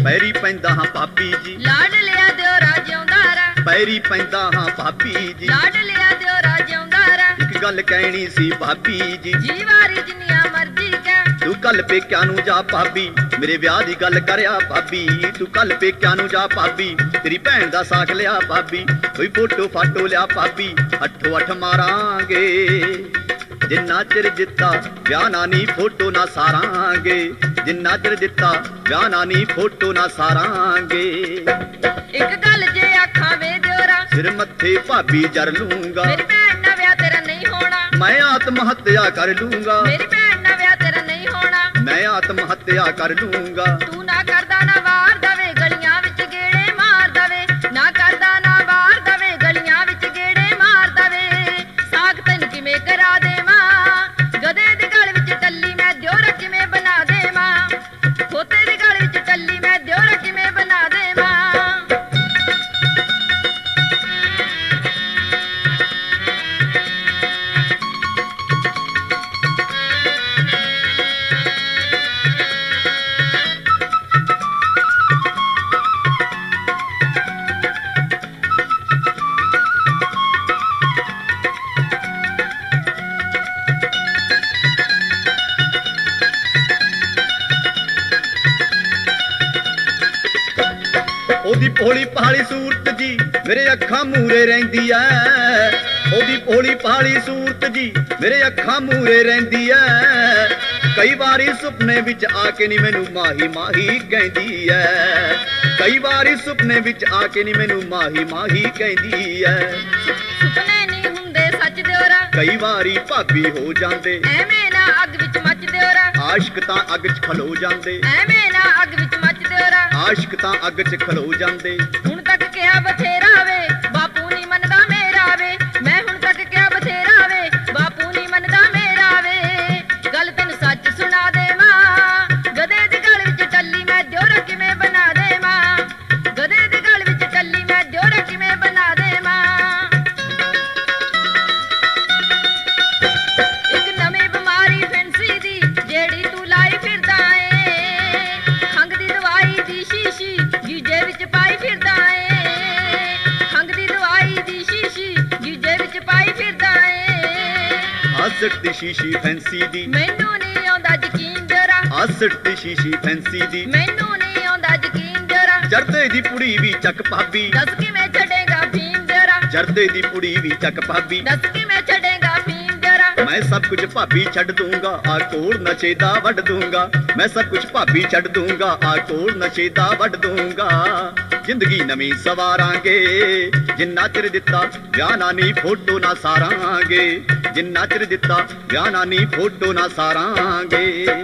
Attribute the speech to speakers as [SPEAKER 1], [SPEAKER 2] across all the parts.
[SPEAKER 1] पैरी पैंदा हाँ भाभी जी,
[SPEAKER 2] लाड लिया दियोरा जिउंदा रा।
[SPEAKER 1] पैरी पैंदा हाँ भाभी जी,
[SPEAKER 2] लाड लिया दियोरा जिउंदा रा।
[SPEAKER 1] एक गल कहनी सी भाभी जी,
[SPEAKER 2] जी वारी जिन्नियां मर्जी कह।
[SPEAKER 1] तू कल पेक्या नू जा भाभी, मेरे ब्याह दी गल करया भाभी। तू कल पेक्या नू जा भाभी, तेरी भैन दा साक लिया भाभी। कोई फोटो फाटो लिया भाभी, अठो अठ मारांगे। जिन्ना चिर दिता ब्याह ना नी फोटो ना सारांगे। जिन्ना चिर दिता ब्याह ना नी फोटो ना सारांगे।
[SPEAKER 2] एक गल जे आखां वे दियोरा,
[SPEAKER 1] सिर मत्थे भाभी जर लूंगा।
[SPEAKER 2] मेरी भैन ना ब्याह तेरा नहीं होना।
[SPEAKER 1] मैं आत्महत्या कर लूंगा।
[SPEAKER 2] मेरी भैन ना ब्याह तेरा नहीं होना।
[SPEAKER 1] मैं आत्महत्या कर लूंगा।
[SPEAKER 2] तू ना करदा ना वार दवे, गलियां विच गेड़े मार दवे। ना करदा ना वार दवे, गलियां विच गेड़े मार दवे। साख तैनूं किवें करा देवां, गधे दी गल विच टल्ली मैं दियोरा किवें बना देवां। खोते दी गल विच टल्ली मैं दियोरा किवें बना देवां।
[SPEAKER 1] ओदी भोली पहाड़ी सूरत जी मेरे अखां मूरे रहिंदी ऐ। ओदी भोली पहाड़ी सूरत जी मेरे अखां मूरे रहिंदी ऐ। कई बारी सुपने विच आके नी मैनू माही माही कहंदी ऐ। कई बारी सुपने विच आके नी मैनू माही माही कहंदी ऐ।
[SPEAKER 2] सुपने नहीं हुंदे सच दियोरा,
[SPEAKER 1] कई बारी भाभी हो जांदे।
[SPEAKER 2] एवें ना अग विच मच दियोरा।
[SPEAKER 1] आशिक तां अग च खलो जांदे।
[SPEAKER 2] एवें ना अग विच मच दियोरा।
[SPEAKER 1] आशिक तां अग च खलो जांदे।
[SPEAKER 2] हुण तक किहा बथेरा वे, बापू नी मनदा मेरा वे। मैं हुण तक किहा बथेरा वे, बापू नी मनदा मेरा वे। गल तैनूं सच सुना देवां, गधे दी गल विच टल्ली मैं दियोरा किवें बना देवां। गधे दी गल विच टल्ली मैं दियोरा किवें बना देवां। एक नवीं बीमारी फैंसी दी जेड़ी तू लाई फिरदा ए। खंघ दी दवाई दी शीशी गीजे विच पाई फिरदा ए। खंघ दी दवाई दी शीशी गीजे विच पाई फिरदा ए।
[SPEAKER 1] आसट दी शीशी फैंसी दी
[SPEAKER 2] मैनू नहीं आउंदा यकीन जरा।
[SPEAKER 1] आसट दी शीशी फैंसी दी
[SPEAKER 2] मैनू नहीं आउंदा यकीन जरा।
[SPEAKER 1] जरदे दी पुड़ी भी चक भाभी।
[SPEAKER 2] दस किवें छड़ेगा भीम जरा।
[SPEAKER 1] जरदे दी पुड़ी भी चक भाभी।
[SPEAKER 2] दस किवें छड़ेगा भीम जरा।
[SPEAKER 1] मैं सब कुछ भाभी छड़ दूंगा, आ कोड़ नशेदा वड दूंगा। मैं सब कुछ भाभी छड़ दूंगा, आ कोड़ नशेदा वड दूंगा। जिंदगी नवीं सवारांगे, जिन्ना चिर दिता ब्याह ना नी फोटो ना सारांगे। जिन्ना चिर दिता ब्याह ना नी फोटो ना सारांगे।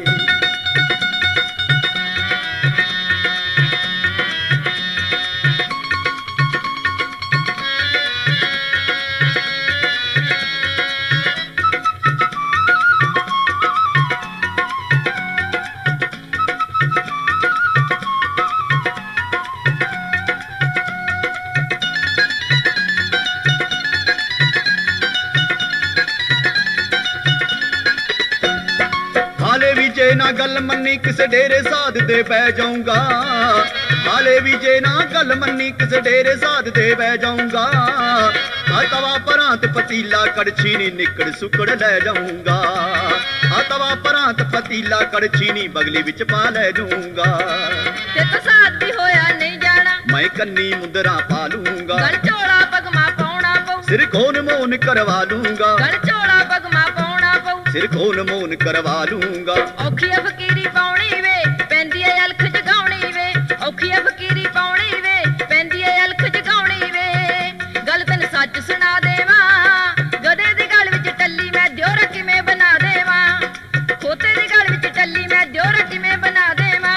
[SPEAKER 1] हाले भी जे ना गल मन्नी किसे डेरे साध दे पै जाऊंगा। हाले भी जे ना गल मन्नी किसे डेरे साध दे पै जाऊंगा। आ तवा परांत पतीला कड़छी नी निकड़ सुकड़ ले जाऊंगा। आ तवा परांत पतीला कड़छी नी बगली विच पा ले जाऊंगा।
[SPEAKER 2] ते तो साथ भी होया नहीं जाना।
[SPEAKER 1] मैं कन्नी मुंदरा पा लूंगा।
[SPEAKER 2] गल चोला पगमा पाउणा पऊ।
[SPEAKER 1] सिर खोन मोन करवा लूंगा।
[SPEAKER 2] गल चोला पगमा पाउणा पऊ।
[SPEAKER 1] सिर खोन मोन करवा लूंगा।
[SPEAKER 2] औखी फकीरी पाउणी वे, पैंदी ऐ अलख जगाउणी वे। औखी फकीरी पाउणी वे, पैंदी ऐ अलख जगाउणी वे। गल तैनूं सच सुना देवां, गधे दी गल विच टल्ली मैं दियोरा किवें बना देवां। खोते दी गल विच टल्ली मैं दियोरा किवें बना देवां।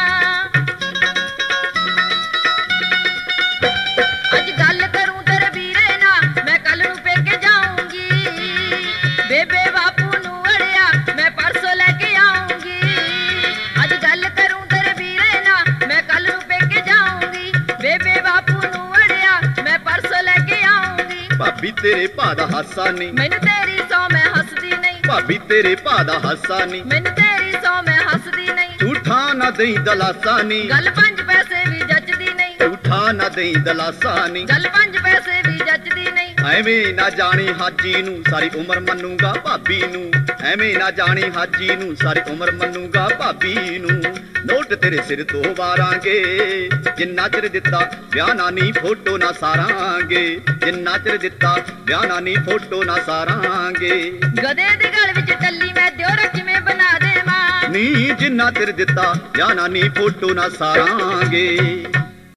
[SPEAKER 2] अज गल करूं तेरे वीरे ना, मैं कल नूं पेके जाऊंगी। बेबे बापू नूं अड़िया मैं परसों लेके आऊंगी। अज गल करूं तेरे वीरे ना, मैं कल नूं पेके जाऊंगी। बेबे बापू नूं अड़िया मैं परसों लेके आऊंगी।
[SPEAKER 1] भाभी तेरे भा दा हासा नहीं।
[SPEAKER 2] मैनू तेरी सौ मैं हसदी नहीं।
[SPEAKER 1] भाभी तेरे भा दा हासा नहीं।
[SPEAKER 2] मैनू तेरी सौ मैं हसदी नहीं।
[SPEAKER 1] झूठा ना दई दलासा नहीं।
[SPEAKER 2] गल पंज ਪੈਸੇ ਵੀ ਜੱਚਦੀ ਨਹੀਂ,
[SPEAKER 1] ਝੂਠਾ ਨਾ ਦੇਈ ਦਲਾਸਾ ਨੀ,
[SPEAKER 2] ਗੱਲ 5 ਪੈਸੇ ਵੀ ਜੱਚਦੀ ਨਹੀਂ।
[SPEAKER 1] ਐਵੇਂ ਨਾ ਜਾਣੀ ਹਾਜੀ ਨੂੰ ਸਾਰੀ ਉਮਰ ਮੰਨੂਗਾ ਭਾਬੀ ਨੂੰ, ਐਵੇਂ ਨਾ ਜਾਣੀ ਹਾਜੀ ਨੂੰ ਸਾਰੀ ਉਮਰ ਮੰਨੂਗਾ ਭਾਬੀ ਨੂੰ। ਨੋਟ ਤੇਰੇ ਸਿਰ ਤੋਂ ਵਾਰਾਂਗੇ ਜਿੰਨਾ ਚਿਰ ਦਿੱਤਾ ਵਿਆਹ ਨਾ ਨੀ ਫੋਟੋ ਨਾ ਸਾਰਾਂਗੇ, ਜਿੰਨਾ ਚਿਰ ਦਿੱਤਾ ਵਿਆਹ ਨਾ ਨੀ ਫੋਟੋ ਨਾ ਸਾਰਾਂਗੇ।
[SPEAKER 2] ਗਧੇ ਦੀ ਗਲ ਵਿੱਚ ਟੱਲੀ ਮੈਂ ਦਿਓਰ ਕਿਵੇਂ ਬਣਾ ਦੇਵਾਂ,
[SPEAKER 1] ਨੀ ਜਿੰਨਾ ਚਿਰ ਦਿੱਤਾ ਵਿਆਹ ਨਾ ਨੀ ਫੋਟੋ ਨਾ ਸਾਰਾਂਗੇ।